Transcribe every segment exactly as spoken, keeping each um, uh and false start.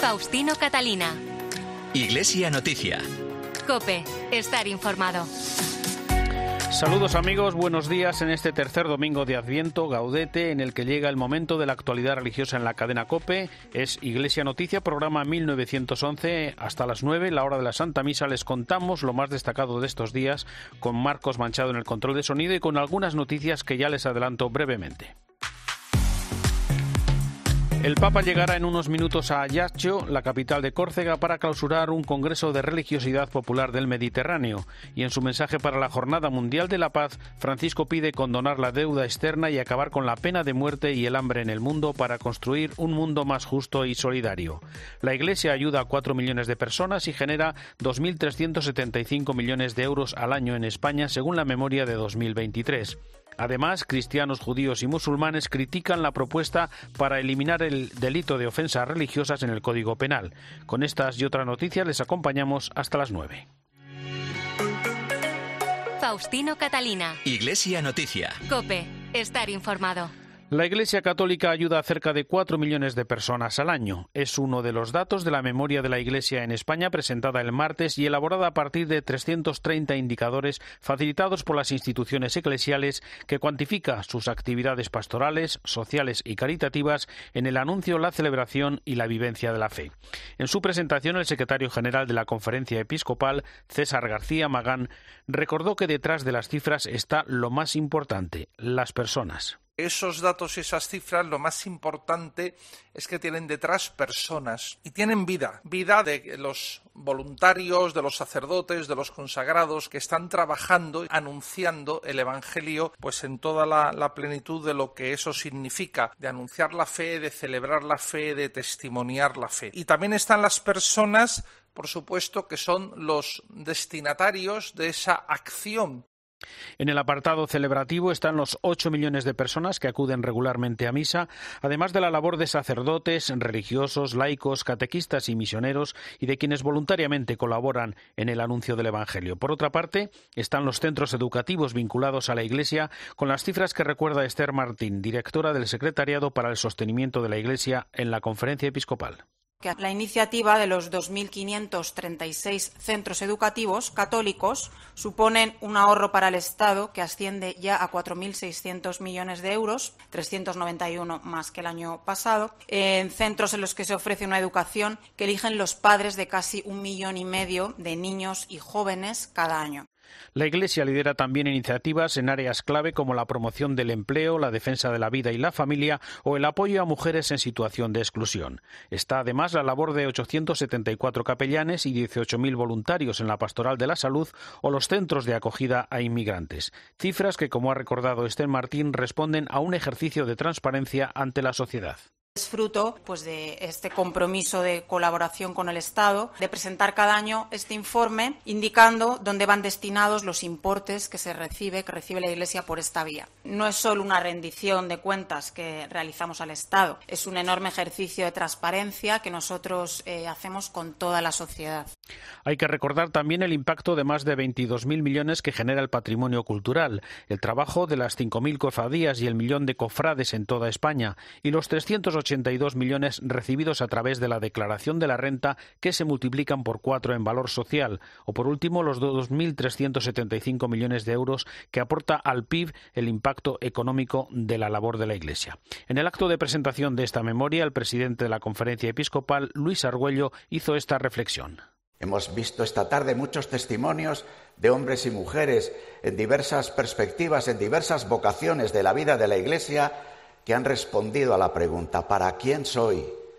Faustino Catalina. Iglesia Noticia. COPE. Estar informado. Saludos amigos, buenos días en este tercer domingo de Adviento, Gaudete, en el que llega el momento de la actualidad religiosa en la cadena COPE. Es Iglesia Noticia, programa mil novecientos once, hasta las nueve, la hora de la Santa Misa. Les contamos lo más destacado de estos días con Marcos Manchado en el control de sonido y con algunas noticias que ya les adelanto brevemente. El Papa llegará en unos minutos a Ajaccio, la capital de Córcega, para clausurar un congreso de religiosidad popular del Mediterráneo. Y en su mensaje para la Jornada Mundial de la Paz, Francisco pide condonar la deuda externa y acabar con la pena de muerte y el hambre en el mundo para construir un mundo más justo y solidario. La Iglesia ayuda a cuatro millones de personas y genera dos mil trescientos setenta y cinco millones de euros al año en España, según la memoria de dos mil veintitrés. Además, cristianos, judíos y musulmanes critican la propuesta para eliminar el delito de ofensas religiosas en el Código Penal. Con estas y otras noticias les acompañamos hasta las nueve. Faustino Catalina. Iglesia Noticia. COPE. Estar informado. La Iglesia Católica ayuda a cerca de cuatro millones de personas al año. Es uno de los datos de la memoria de la Iglesia en España presentada el martes y elaborada a partir de trescientos treinta indicadores facilitados por las instituciones eclesiales que cuantifica sus actividades pastorales, sociales y caritativas en el anuncio, la celebración y la vivencia de la fe. En su presentación, el secretario general de la Conferencia Episcopal, César García Magán, recordó que detrás de las cifras está lo más importante, las personas. Esos datos y esas cifras, lo más importante es que tienen detrás personas y tienen vida, vida de los voluntarios, de los sacerdotes, de los consagrados que están trabajando, anunciando el Evangelio, pues en toda la, la plenitud de lo que eso significa, de anunciar la fe, de celebrar la fe, de testimoniar la fe. Y también están las personas, por supuesto, que son los destinatarios de esa acción. En el apartado celebrativo están los ocho millones de personas que acuden regularmente a misa, además de la labor de sacerdotes, religiosos, laicos, catequistas y misioneros y de quienes voluntariamente colaboran en el anuncio del Evangelio. Por otra parte, están los centros educativos vinculados a la Iglesia, con las cifras que recuerda Esther Martín, directora del Secretariado para el Sostenimiento de la Iglesia en la Conferencia Episcopal. La iniciativa de los dos mil quinientos treinta y seis centros educativos católicos suponen un ahorro para el Estado que asciende ya a cuatro mil seiscientos millones de euros, trescientos noventa y uno más que el año pasado, en centros en los que se ofrece una educación que eligen los padres de casi un millón y medio de niños y jóvenes cada año. La Iglesia lidera también iniciativas en áreas clave como la promoción del empleo, la defensa de la vida y la familia o el apoyo a mujeres en situación de exclusión. Está además la labor de ochocientos setenta y cuatro capellanes y dieciocho mil voluntarios en la pastoral de la salud o los centros de acogida a inmigrantes. Cifras que, como ha recordado Esther Martín, responden a un ejercicio de transparencia ante la sociedad. Es fruto pues, de este compromiso de colaboración con el Estado, de presentar cada año este informe indicando dónde van destinados los importes que se recibe, que recibe la Iglesia por esta vía. No es solo una rendición de cuentas que realizamos al Estado, es un enorme ejercicio de transparencia que nosotros eh, hacemos con toda la sociedad. Hay que recordar también el impacto de más de veintidós mil millones que genera el patrimonio cultural, el trabajo de las cinco mil cofradías y el millón de cofrades en toda España y los trescientos ochenta y dos millones recibidos a través de la declaración de la renta que se multiplican por cuatro en valor social, o por último los dos mil trescientos setenta y cinco millones de euros que aporta al P I B el impacto económico de la labor de la Iglesia. En el acto de presentación de esta memoria, el presidente de la Conferencia Episcopal, Luis Argüello, hizo esta reflexión. Hemos visto esta tarde muchos testimonios de hombres y mujeres en diversas perspectivas, en diversas vocaciones de la vida de la Iglesia, que han respondido a la pregunta ¿para quién soy?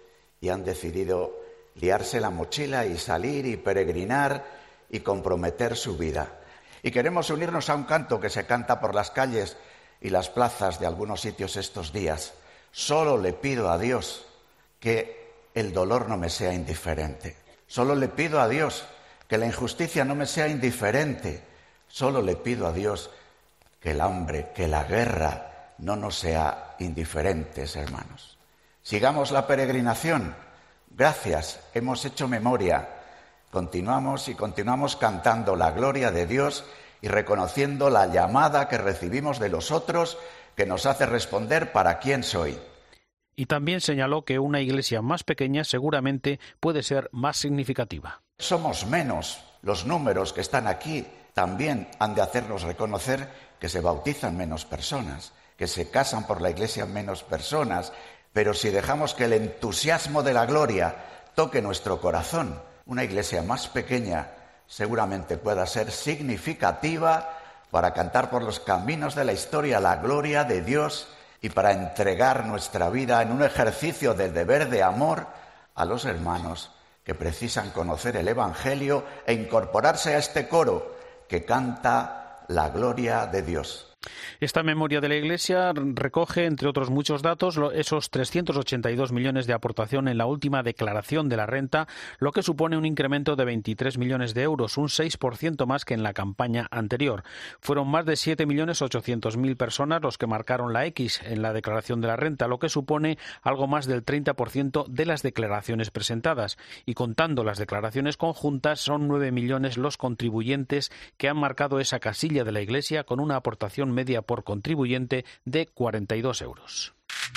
Y han decidido liarse la mochila y salir y peregrinar y comprometer su vida. Y queremos unirnos a un canto que se canta por las calles y las plazas de algunos sitios estos días. Solo le pido a Dios que el dolor no me sea indiferente. Solo le pido a Dios que la injusticia no me sea indiferente. Solo le pido a Dios que el hambre, que la guerra no nos sea indiferentes, hermanos. Sigamos la peregrinación. Gracias, hemos hecho memoria. Continuamos y continuamos cantando la gloria de Dios y reconociendo la llamada que recibimos de los otros que nos hace responder ¿para quién soy? Y también señaló que una iglesia más pequeña seguramente puede ser más significativa. Somos menos. Los números que están aquí también han de hacernos reconocer que se bautizan menos personas, que se casan por la iglesia menos personas, pero si dejamos que el entusiasmo de la gloria toque nuestro corazón, una iglesia más pequeña seguramente pueda ser significativa para cantar por los caminos de la historia la gloria de Dios y para entregar nuestra vida en un ejercicio del deber de amor a los hermanos que precisan conocer el Evangelio e incorporarse a este coro que canta la gloria de Dios. Esta memoria de la Iglesia recoge, entre otros muchos datos, esos trescientos ochenta y dos millones de aportación en la última declaración de la renta, lo que supone un incremento de veintitrés millones de euros, un seis por ciento más que en la campaña anterior. Fueron más de siete millones ochocientas mil personas los que marcaron la X en la declaración de la renta, lo que supone algo más del treinta por ciento de las declaraciones presentadas. Y contando las declaraciones conjuntas, son nueve millones los contribuyentes que han marcado esa casilla de la Iglesia con una aportación media por contribuyente de cuarenta y dos euros.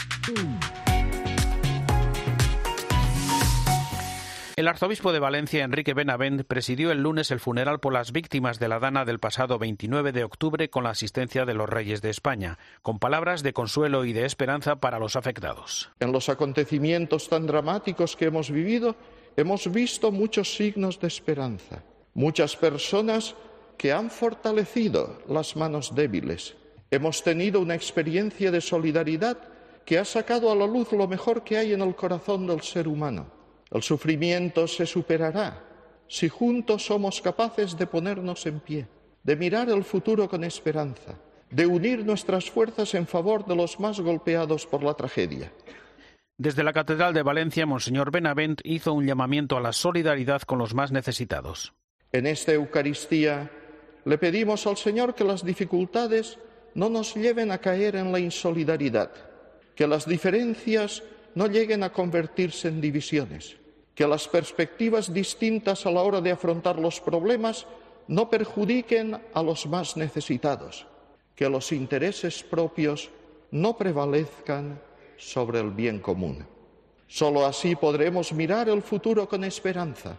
El arzobispo de Valencia, Enrique Benavent, presidió el lunes el funeral por las víctimas de la Dana del pasado veintinueve de octubre con la asistencia de los Reyes de España, con palabras de consuelo y de esperanza para los afectados. En los acontecimientos tan dramáticos que hemos vivido, hemos visto muchos signos de esperanza, muchas personas que han fortalecido las manos débiles. Hemos tenido una experiencia de solidaridad que ha sacado a la luz lo mejor que hay en el corazón del ser humano. El sufrimiento se superará si juntos somos capaces de ponernos en pie, de mirar el futuro con esperanza, de unir nuestras fuerzas en favor de los más golpeados por la tragedia. Desde la Catedral de Valencia, Monseñor Benavent hizo un llamamiento a la solidaridad con los más necesitados. En esta Eucaristía le pedimos al Señor que las dificultades no nos lleven a caer en la insolidaridad, que las diferencias no lleguen a convertirse en divisiones, que las perspectivas distintas a la hora de afrontar los problemas no perjudiquen a los más necesitados, que los intereses propios no prevalezcan sobre el bien común. Solo así podremos mirar el futuro con esperanza.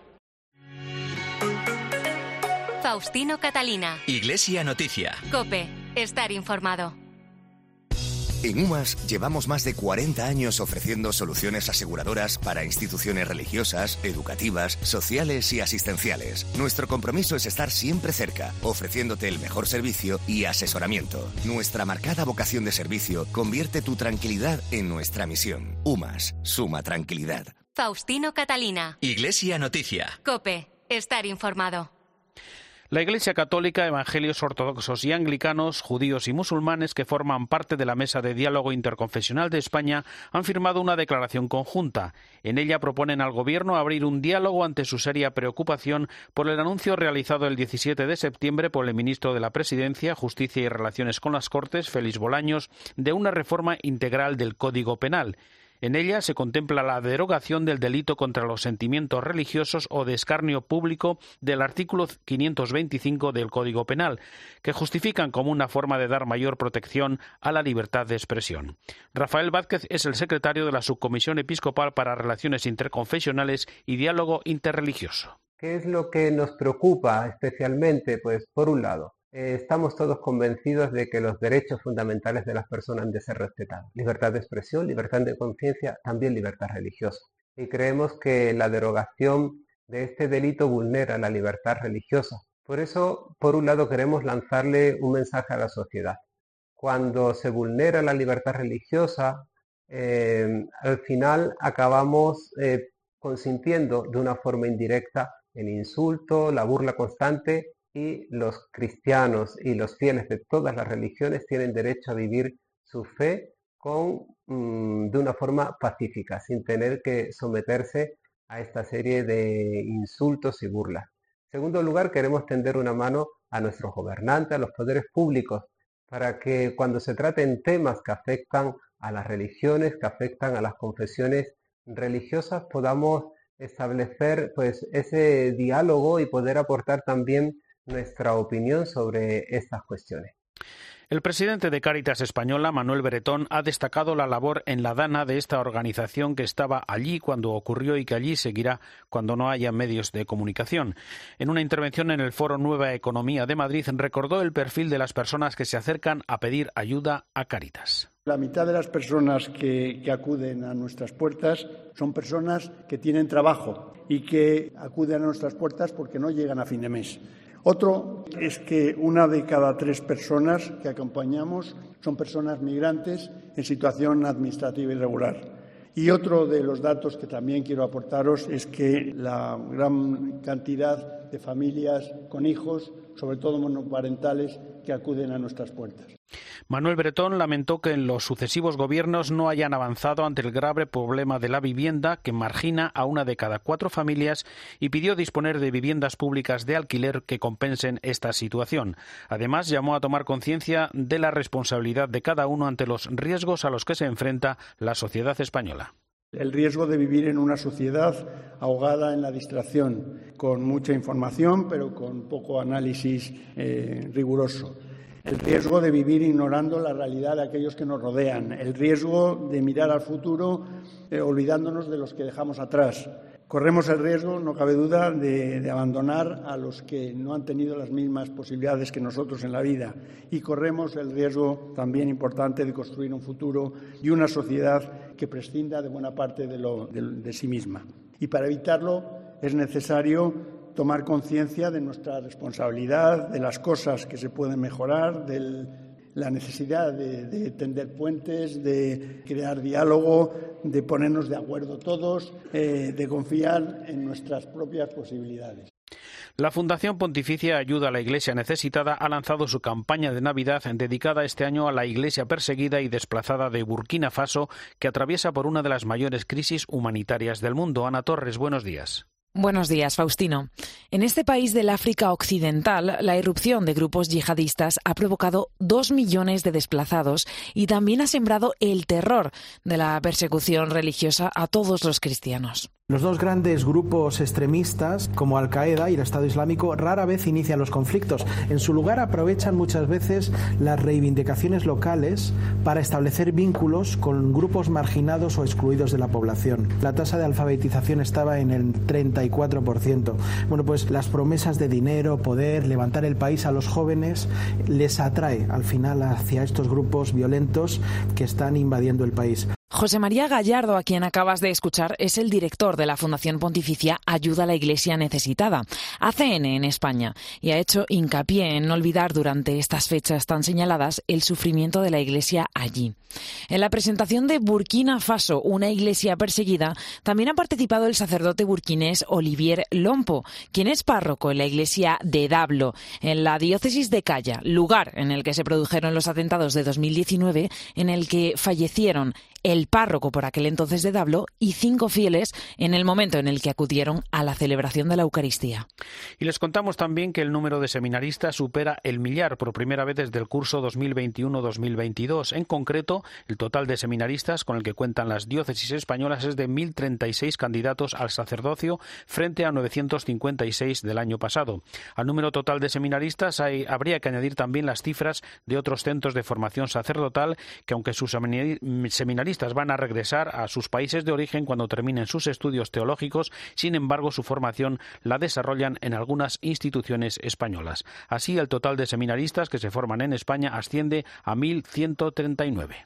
Faustino Catalina. Iglesia Noticia. COPE. Estar informado. En UMAS llevamos más de cuarenta años ofreciendo soluciones aseguradoras para instituciones religiosas, educativas, sociales y asistenciales. Nuestro compromiso es estar siempre cerca, ofreciéndote el mejor servicio y asesoramiento. Nuestra marcada vocación de servicio convierte tu tranquilidad en nuestra misión. UMAS, suma tranquilidad. Faustino Catalina. Iglesia Noticia. COPE. Estar informado. La Iglesia Católica, evangelios ortodoxos y anglicanos, judíos y musulmanes que forman parte de la Mesa de Diálogo Interconfesional de España han firmado una declaración conjunta. En ella proponen al Gobierno abrir un diálogo ante su seria preocupación por el anuncio realizado el diecisiete de septiembre por el ministro de la Presidencia, Justicia y Relaciones con las Cortes, Félix Bolaños, de una reforma integral del Código Penal. En ella se contempla la derogación del delito contra los sentimientos religiosos o de escarnio público del artículo quinientos veinticinco del Código Penal, que justifican como una forma de dar mayor protección a la libertad de expresión. Rafael Vázquez es el secretario de la Subcomisión Episcopal para Relaciones Interconfesionales y Diálogo Interreligioso. ¿Qué es lo que nos preocupa especialmente? Pues, por un lado, Eh, estamos todos convencidos de que los derechos fundamentales de las personas han de ser respetados. Libertad de expresión, libertad de conciencia, también libertad religiosa. Y creemos que la derogación de este delito vulnera la libertad religiosa. Por eso, por un lado, queremos lanzarle un mensaje a la sociedad. Cuando se vulnera la libertad religiosa, eh, al final acabamos eh, consintiendo de una forma indirecta el insulto, la burla constante. Y los cristianos y los fieles de todas las religiones tienen derecho a vivir su fe con, mmm, de una forma pacífica, sin tener que someterse a esta serie de insultos y burlas. En segundo lugar, queremos tender una mano a nuestros gobernantes, a los poderes públicos, para que cuando se traten temas que afectan a las religiones, que afectan a las confesiones religiosas, podamos establecer pues ese diálogo y poder aportar también nuestra opinión sobre estas cuestiones. El presidente de Cáritas Española, Manuel Bretón, ha destacado la labor en la Dana de esta organización que estaba allí cuando ocurrió y que allí seguirá cuando no haya medios de comunicación. En una intervención en el Foro Nueva Economía de Madrid, recordó el perfil de las personas que se acercan a pedir ayuda a Cáritas. La mitad de las personas que, que acuden a nuestras puertas son personas que tienen trabajo y que acuden a nuestras puertas porque no llegan a fin de mes. Otro es que una de cada tres personas que acompañamos son personas migrantes en situación administrativa irregular. Y otro de los datos que también quiero aportaros es que la gran cantidad de familias con hijos, sobre todo monoparentales, que acuden a nuestras puertas. Manuel Bretón lamentó que en los sucesivos gobiernos no hayan avanzado ante el grave problema de la vivienda que margina a una de cada cuatro familias y pidió disponer de viviendas públicas de alquiler que compensen esta situación. Además, llamó a tomar conciencia de la responsabilidad de cada uno ante los riesgos a los que se enfrenta la sociedad española. El riesgo de vivir en una sociedad ahogada en la distracción, con mucha información pero con poco análisis eh, riguroso. El riesgo de vivir ignorando la realidad de aquellos que nos rodean. El riesgo de mirar al futuro eh, olvidándonos de los que dejamos atrás. Corremos el riesgo, no cabe duda, de, de abandonar a los que no han tenido las mismas posibilidades que nosotros en la vida. Y corremos el riesgo también importante de construir un futuro y una sociedad que prescinda de buena parte de, lo, de, de sí misma. Y para evitarlo es necesario tomar conciencia de nuestra responsabilidad, de las cosas que se pueden mejorar, de la necesidad de, de tender puentes, de crear diálogo, de ponernos de acuerdo todos, eh, de confiar en nuestras propias posibilidades. La Fundación Pontificia Ayuda a la Iglesia Necesitada ha lanzado su campaña de Navidad dedicada este año a la Iglesia perseguida y desplazada de Burkina Faso, que atraviesa por una de las mayores crisis humanitarias del mundo. Ana Torres, buenos días. Buenos días, Faustino. En este país del África Occidental, la irrupción de grupos yihadistas ha provocado dos millones de desplazados y también ha sembrado el terror de la persecución religiosa a todos los cristianos. Los dos grandes grupos extremistas, como Al-Qaeda y el Estado Islámico, rara vez inician los conflictos. En su lugar, aprovechan muchas veces las reivindicaciones locales para establecer vínculos con grupos marginados o excluidos de la población. La tasa de alfabetización estaba en el treinta y cuatro por ciento. Bueno, pues las promesas de dinero, poder, levantar el país a los jóvenes, les atrae al final hacia estos grupos violentos que están invadiendo el país. José María Gallardo, a quien acabas de escuchar, es el director de la Fundación Pontificia Ayuda a la Iglesia Necesitada, A C N en España, y ha hecho hincapié en no olvidar durante estas fechas tan señaladas el sufrimiento de la Iglesia allí. En la presentación de Burkina Faso, una iglesia perseguida, también ha participado el sacerdote burkinés Olivier Lompo, quien es párroco en la iglesia de Dablo, en la diócesis de Caya, lugar en el que se produjeron los atentados de dos mil diecinueve, en el que fallecieron el párroco por aquel entonces de Dablo y cinco fieles en el momento en el que acudieron a la celebración de la Eucaristía. Y les contamos también que el número de seminaristas supera el millar por primera vez desde el curso dos mil veintiuno dos mil veintidós. En concreto, el total de seminaristas con el que cuentan las diócesis españolas es de mil treinta y seis candidatos al sacerdocio frente a novecientos cincuenta y seis del año pasado. Al número total de seminaristas hay, habría que añadir también las cifras de otros centros de formación sacerdotal que, aunque sus seminaristas van a regresar a sus países de origen cuando terminen sus estudios teológicos, sin embargo su formación la desarrollan en algunas instituciones españolas. Así, el total de seminaristas que se forman en España asciende a mil ciento treinta y nueve.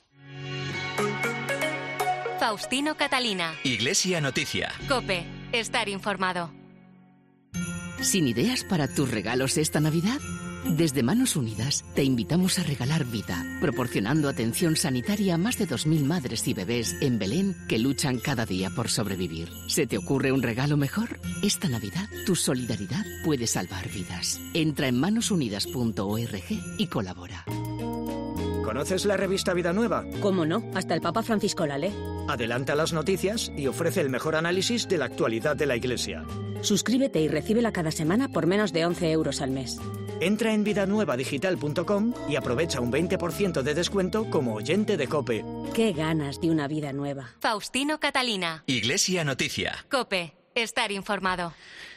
Faustino Catalina. Iglesia Noticia. COPE. Estar informado. ¿Sin ideas para tus regalos esta Navidad? Desde Manos Unidas te invitamos a regalar vida, proporcionando atención sanitaria a más de dos mil madres y bebés en Belén que luchan cada día por sobrevivir. ¿Se te ocurre un regalo mejor? Esta Navidad, tu solidaridad puede salvar vidas. Entra en manos unidas punto org y colabora. ¿Conoces la revista Vida Nueva? ¿Cómo no? Hasta el Papa Francisco la lee. Adelanta las noticias y ofrece el mejor análisis de la actualidad de la Iglesia. Suscríbete y recíbela cada semana por menos de once euros al mes. Entra en vida nueva digital punto com y aprovecha un veinte por ciento de descuento como oyente de COPE. ¡Qué ganas de una vida nueva! Faustino Catalina. Iglesia Noticia. COPE. Estar informado.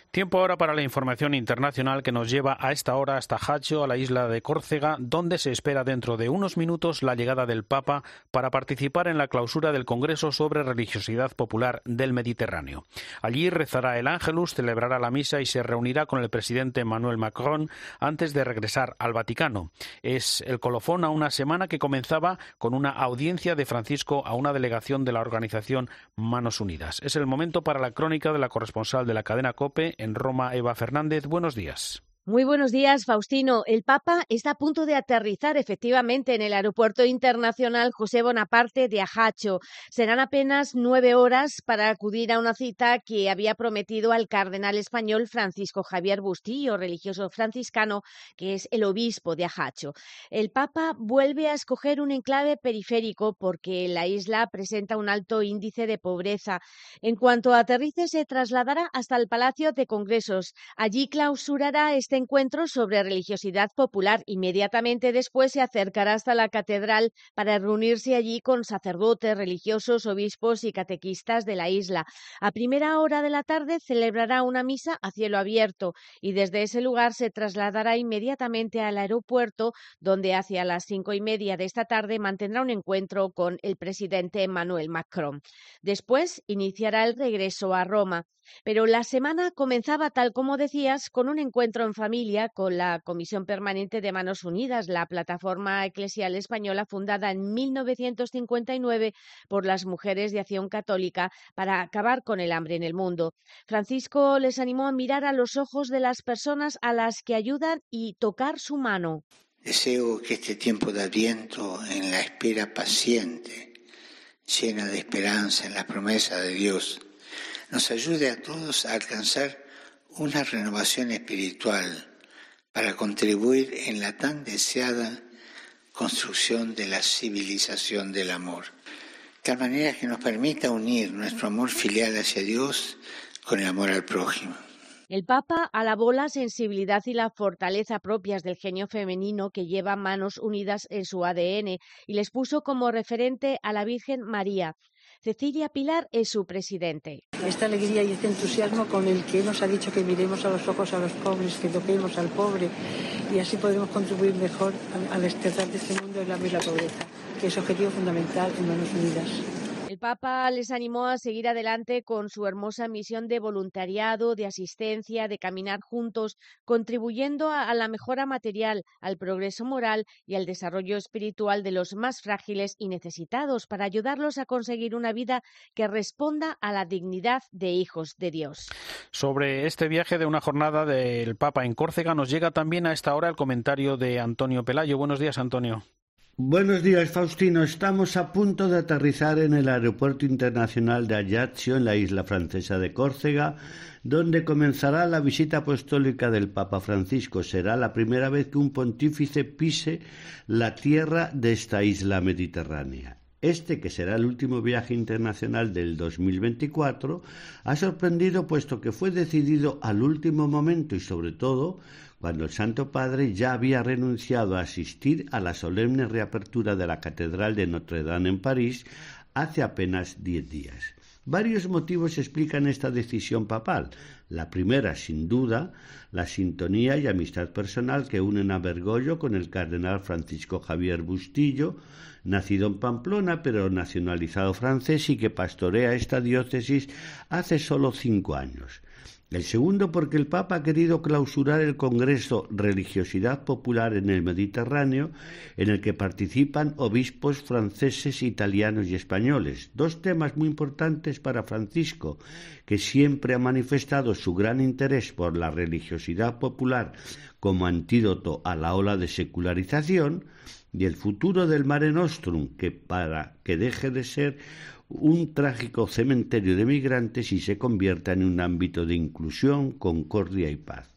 Tiempo ahora para la información internacional que nos lleva a esta hora hasta Ajaccio, a la isla de Córcega, donde se espera dentro de unos minutos la llegada del Papa para participar en la clausura del Congreso sobre Religiosidad Popular del Mediterráneo. Allí rezará el Ángelus, celebrará la misa y se reunirá con el presidente Emmanuel Macron antes de regresar al Vaticano. Es el colofón a una semana que comenzaba con una audiencia de Francisco a una delegación de la organización Manos Unidas. Es el momento para la crónica de la corresponsal de la cadena COPE en Roma, Eva Fernández. Buenos días. Muy buenos días, Faustino. El Papa está a punto de aterrizar efectivamente en el Aeropuerto Internacional José Bonaparte de Ajaccio. Serán apenas nueve horas para acudir a una cita que había prometido al cardenal español Francisco Javier Bustillo, religioso franciscano, que es el obispo de Ajaccio. El Papa vuelve a escoger un enclave periférico porque la isla presenta un alto índice de pobreza. En cuanto aterrice, se trasladará hasta el Palacio de Congresos. Allí clausurará este encuentro sobre religiosidad popular. Inmediatamente después se acercará hasta la catedral para reunirse allí con sacerdotes, religiosos, obispos y catequistas de la isla. A primera hora de la tarde celebrará una misa a cielo abierto y desde ese lugar se trasladará inmediatamente al aeropuerto, donde hacia las cinco y media de esta tarde mantendrá un encuentro con el presidente Emmanuel Macron. Después iniciará el regreso a Roma. Pero la semana comenzaba, tal como decías, con un encuentro en familia con la Comisión Permanente de Manos Unidas, la plataforma eclesial española fundada en mil novecientos cincuenta y nueve por las mujeres de Acción Católica para acabar con el hambre en el mundo. Francisco les animó a mirar a los ojos de las personas a las que ayudan y tocar su mano. Deseo que este tiempo de Adviento, en la espera paciente, llena de esperanza en la promesa de Dios, nos ayude a todos a alcanzar una renovación espiritual para contribuir en la tan deseada construcción de la civilización del amor, de tal manera que nos permita unir nuestro amor filial hacia Dios con el amor al prójimo. El Papa alabó la sensibilidad y la fortaleza propias del genio femenino que lleva Manos Unidas en su A D N y les puso como referente a la Virgen María. Cecilia Pilar es su presidente. Esta alegría y este entusiasmo con el que nos ha dicho que miremos a los ojos a los pobres, que toquemos al pobre y así podremos contribuir mejor al desterrar de este mundo el hambre y la pobreza, que es objetivo fundamental en Manos Unidas. El Papa les animó a seguir adelante con su hermosa misión de voluntariado, de asistencia, de caminar juntos, contribuyendo a la mejora material, al progreso moral y al desarrollo espiritual de los más frágiles y necesitados para ayudarlos a conseguir una vida que responda a la dignidad de hijos de Dios. Sobre este viaje de una jornada del Papa en Córcega nos llega también a esta hora el comentario de Antonio Pelayo. Buenos días, Antonio. Buenos días, Faustino. Estamos a punto de aterrizar en el Aeropuerto Internacional de Ajaccio, en la isla francesa de Córcega, donde comenzará la visita apostólica del Papa Francisco. Será la primera vez que un pontífice pise la tierra de esta isla mediterránea. Este, que será el último viaje internacional del dos mil veinticuatro, ha sorprendido puesto que fue decidido al último momento y, sobre todo, cuando el Santo Padre ya había renunciado a asistir a la solemne reapertura de la Catedral de Notre Dame en París hace apenas diez días. Varios motivos explican esta decisión papal. La primera, sin duda, la sintonía y amistad personal que unen a Bergoglio con el cardenal Francisco Javier Bustillo, nacido en Pamplona pero nacionalizado francés y que pastorea esta diócesis hace solo cinco años. El segundo, porque el Papa ha querido clausurar el Congreso Religiosidad Popular en el Mediterráneo, en el que participan obispos franceses, italianos y españoles. Dos temas muy importantes para Francisco, que siempre ha manifestado su gran interés por la religiosidad popular como antídoto a la ola de secularización, y el futuro del Mare Nostrum, que para que deje de ser un trágico cementerio de migrantes y se convierta en un ámbito de inclusión, concordia y paz.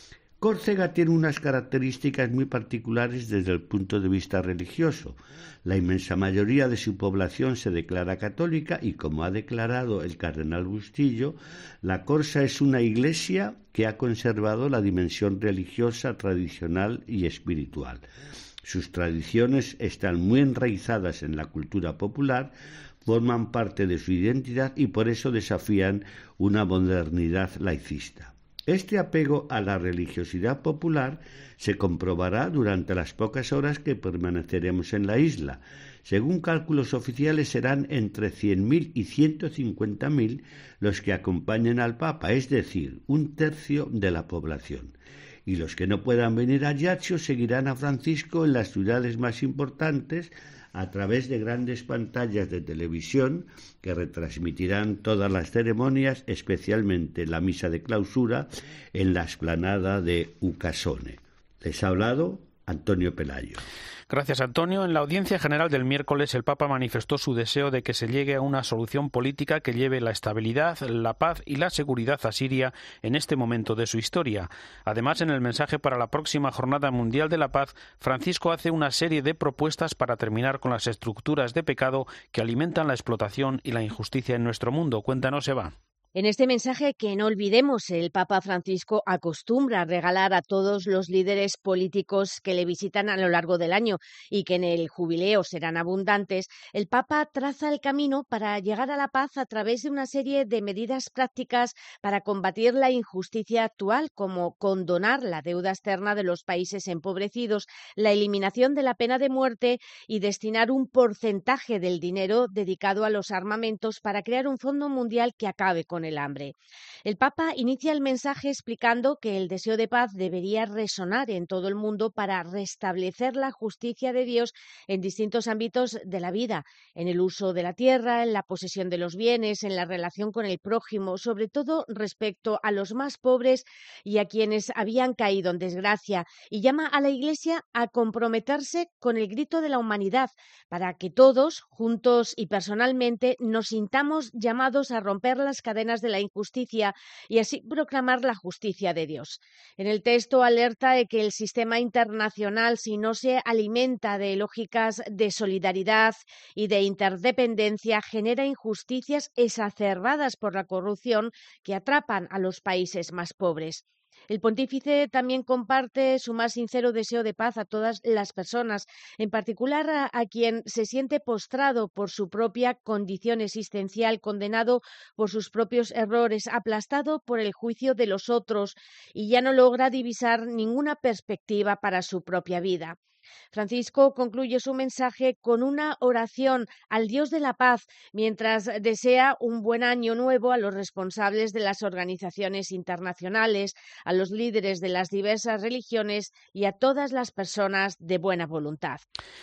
Córcega tiene unas características muy particulares desde el punto de vista religioso. La inmensa mayoría de su población se declara católica y, como ha declarado el cardenal Bustillo, la Corsa es una iglesia que ha conservado la dimensión religiosa, tradicional y espiritual. Sus tradiciones están muy enraizadas en la cultura popular, forman parte de su identidad y por eso desafían una modernidad laicista. Este apego a la religiosidad popular se comprobará durante las pocas horas que permaneceremos en la isla. Según cálculos oficiales, serán entre cien mil y ciento cincuenta mil los que acompañen al Papa, es decir, un tercio de la población. Y los que no puedan venir a Ajaccio seguirán a Francisco en las ciudades más importantes a través de grandes pantallas de televisión que retransmitirán todas las ceremonias, especialmente la misa de clausura en la explanada de Ucasone. Les ha hablado Antonio Pelayo. Gracias, Antonio. En la audiencia general del miércoles, el Papa manifestó su deseo de que se llegue a una solución política que lleve la estabilidad, la paz y la seguridad a Siria en este momento de su historia. Además, en el mensaje para la próxima Jornada Mundial de la Paz, Francisco hace una serie de propuestas para terminar con las estructuras de pecado que alimentan la explotación y la injusticia en nuestro mundo. Cuéntanos, Eva. En este mensaje, que no olvidemos, el Papa Francisco acostumbra a regalar a todos los líderes políticos que le visitan a lo largo del año y que en el jubileo serán abundantes. El Papa traza el camino para llegar a la paz a través de una serie de medidas prácticas para combatir la injusticia actual, como condonar la deuda externa de los países empobrecidos, la eliminación de la pena de muerte y destinar un porcentaje del dinero dedicado a los armamentos para crear un fondo mundial que acabe con el hambre. El Papa inicia el mensaje explicando que el deseo de paz debería resonar en todo el mundo para restablecer la justicia de Dios en distintos ámbitos de la vida, en el uso de la tierra, en la posesión de los bienes, en la relación con el prójimo, sobre todo respecto a los más pobres y a quienes habían caído en desgracia, y llama a la Iglesia a comprometerse con el grito de la humanidad para que todos, juntos y personalmente, nos sintamos llamados a romper las cadenas de la injusticia y así proclamar la justicia de Dios. En el texto alerta de que el sistema internacional, si no se alimenta de lógicas de solidaridad y de interdependencia, genera injusticias exacerbadas por la corrupción que atrapan a los países más pobres. El pontífice también comparte su más sincero deseo de paz a todas las personas, en particular a, a quien se siente postrado por su propia condición existencial, condenado por sus propios errores, aplastado por el juicio de los otros y ya no logra divisar ninguna perspectiva para su propia vida. Francisco concluye su mensaje con una oración al Dios de la paz, mientras desea un buen año nuevo a los responsables de las organizaciones internacionales, a los líderes de las diversas religiones y a todas las personas de buena voluntad.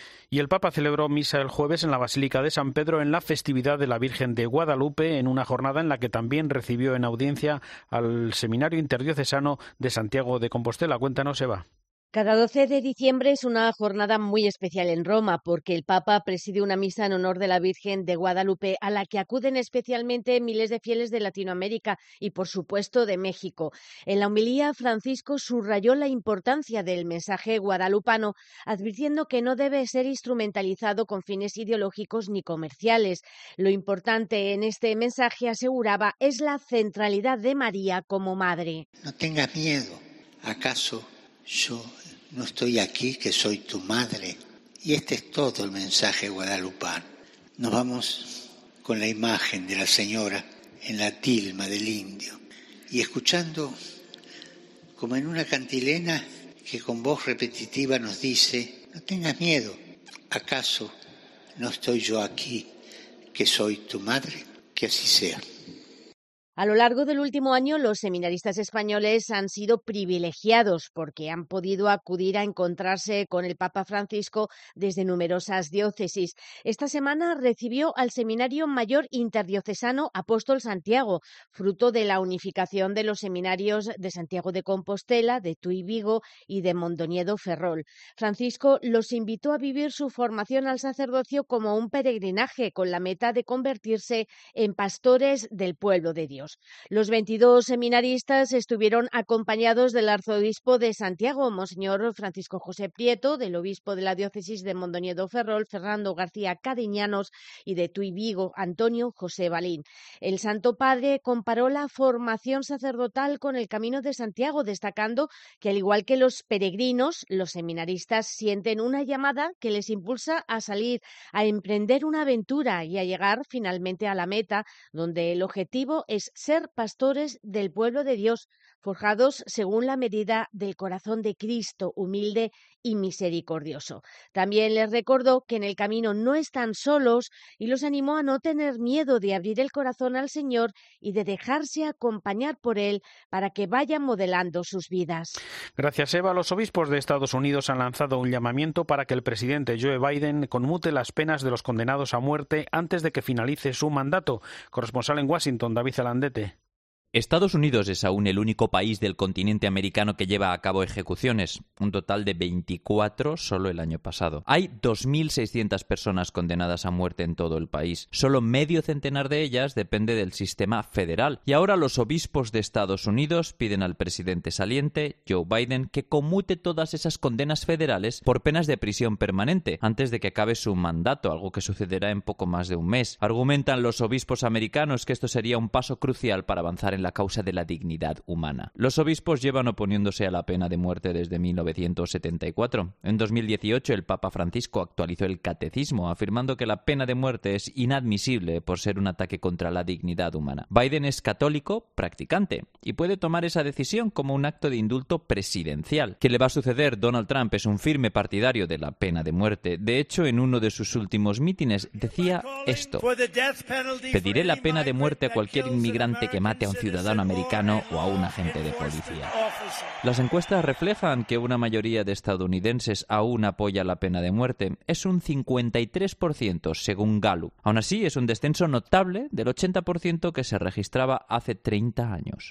Y el Papa celebró misa el jueves en la Basílica de San Pedro en la festividad de la Virgen de Guadalupe, en una jornada en la que también recibió en audiencia al Seminario Interdiocesano de Santiago de Compostela. Cuéntanos, Eva. Cada doce de diciembre es una jornada muy especial en Roma porque el Papa preside una misa en honor de la Virgen de Guadalupe a la que acuden especialmente miles de fieles de Latinoamérica y, por supuesto, de México. En la homilía, Francisco subrayó la importancia del mensaje guadalupano, advirtiendo que no debe ser instrumentalizado con fines ideológicos ni comerciales. Lo importante en este mensaje, aseguraba, es la centralidad de María como madre. No tengas miedo. ¿Acaso yo no estoy aquí, que soy tu madre? Y este es todo el mensaje guadalupano. Nos vamos con la imagen de la señora en la tilma del indio y escuchando como en una cantilena que con voz repetitiva nos dice: no tengas miedo, ¿acaso no estoy yo aquí, que soy tu madre? Que así sea. A lo largo del último año, los seminaristas españoles han sido privilegiados porque han podido acudir a encontrarse con el Papa Francisco desde numerosas diócesis. Esta semana recibió al Seminario Mayor Interdiocesano Apóstol Santiago, fruto de la unificación de los seminarios de Santiago de Compostela, de Tuy Vigo y de Mondoñedo Ferrol. Francisco los invitó a vivir su formación al sacerdocio como un peregrinaje con la meta de convertirse en pastores del pueblo de Dios. Los veintidós seminaristas estuvieron acompañados del arzobispo de Santiago, Monseñor Francisco José Prieto, del obispo de la diócesis de Mondoñedo Ferrol, Fernando García Cariñanos, y de Tuy Vigo, Antonio José Balín. El Santo Padre comparó la formación sacerdotal con el Camino de Santiago, destacando que, al igual que los peregrinos, los seminaristas sienten una llamada que les impulsa a salir, a emprender una aventura y a llegar finalmente a la meta, donde el objetivo es ser pastores del pueblo de Dios, forjados según la medida del corazón de Cristo, humilde y misericordioso. También les recordó que en el camino no están solos y los animó a no tener miedo de abrir el corazón al Señor y de dejarse acompañar por Él para que vayan modelando sus vidas. Gracias, Eva. Los obispos de Estados Unidos han lanzado un llamamiento para que el presidente Joe Biden conmute las penas de los condenados a muerte antes de que finalice su mandato. Corresponsal en Washington, David Zalandete. Estados Unidos es aún el único país del continente americano que lleva a cabo ejecuciones, un total de veinticuatro solo el año pasado. Hay dos mil seiscientas personas condenadas a muerte en todo el país. Solo medio centenar de ellas depende del sistema federal. Y ahora los obispos de Estados Unidos piden al presidente saliente, Joe Biden, que conmute todas esas condenas federales por penas de prisión permanente antes de que acabe su mandato, algo que sucederá en poco más de un mes. Argumentan los obispos americanos que esto sería un paso crucial para avanzar en la causa de la dignidad humana. Los obispos llevan oponiéndose a la pena de muerte desde mil novecientos setenta y cuatro. En dos mil dieciocho, el Papa Francisco actualizó el catecismo, afirmando que la pena de muerte es inadmisible por ser un ataque contra la dignidad humana. Biden es católico practicante y puede tomar esa decisión como un acto de indulto presidencial. ¿Qué le va a suceder? Donald Trump es un firme partidario de la pena de muerte. De hecho, en uno de sus últimos mítines decía esto: pediré la pena de muerte a cualquier inmigrante que mate a un ciudadano americano o a un agente de policía. Las encuestas reflejan que una mayoría de estadounidenses aún apoya la pena de muerte. Es un cincuenta y tres por ciento según Gallup. Aún así, es un descenso notable del ochenta por ciento que se registraba hace treinta años.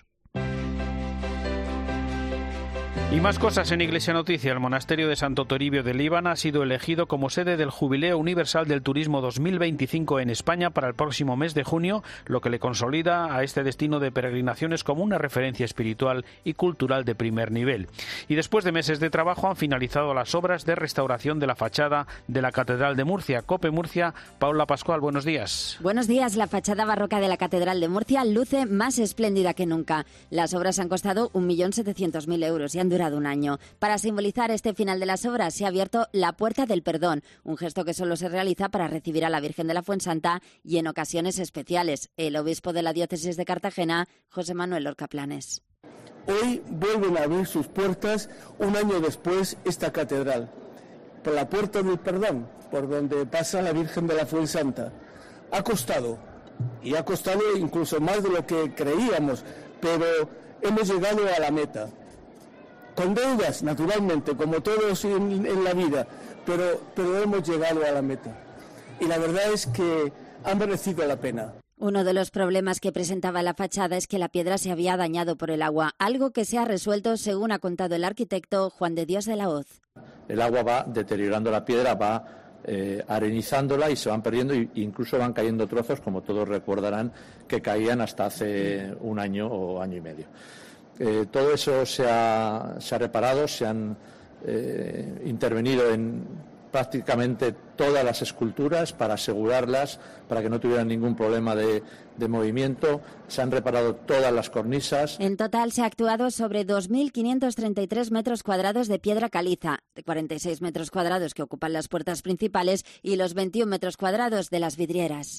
Y más cosas en Iglesia Noticia. El monasterio de Santo Toribio de Líbana ha sido elegido como sede del Jubileo Universal del Turismo dos mil veinticinco en España para el próximo mes de junio, lo que le consolida a este destino de peregrinaciones como una referencia espiritual y cultural de primer nivel. Y después de meses de trabajo han finalizado las obras de restauración de la fachada de la Catedral de Murcia. COPE Murcia, Paula Pascual, buenos días. Buenos días. La fachada barroca de la Catedral de Murcia luce más espléndida que nunca. Las obras han costado un millón setecientos mil euros y han durado un año. Para simbolizar este final de las obras se ha abierto la Puerta del Perdón, un gesto que solo se realiza para recibir a la Virgen de la Fuensanta y en ocasiones especiales. El obispo de la diócesis de Cartagena, José Manuel Lorca Planes. Hoy vuelven a abrir sus puertas un año después esta catedral, por la Puerta del Perdón, por donde pasa la Virgen de la Fuensanta. Ha costado, y ha costado incluso más de lo que creíamos, pero hemos llegado a la meta. Con deudas, naturalmente, como todos en, en la vida, pero, pero hemos llegado a la meta. Y la verdad es que ha merecido la pena. Uno de los problemas que presentaba la fachada es que la piedra se había dañado por el agua, algo que se ha resuelto, según ha contado el arquitecto Juan de Dios de la Hoz. El agua va deteriorando la piedra, va eh, arenizándola y se van perdiendo, e incluso van cayendo trozos, como todos recordarán, que caían hasta hace un año o año y medio. Eh, todo eso se ha, se ha reparado, se han eh, intervenido en prácticamente todas las esculturas para asegurarlas, para que no tuvieran ningún problema de, de movimiento. Se han reparado todas las cornisas. En total se ha actuado sobre dos mil quinientos treinta y tres metros cuadrados de piedra caliza, de cuarenta y seis metros cuadrados que ocupan las puertas principales y los veintiún metros cuadrados de las vidrieras.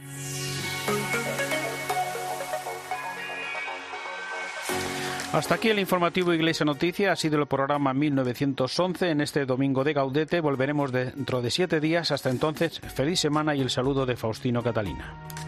Hasta aquí el informativo Iglesia Noticia. Ha sido el programa mil novecientos once en este domingo de Gaudete. Volveremos dentro de siete días. Hasta entonces, feliz semana y el saludo de Faustino Catalina.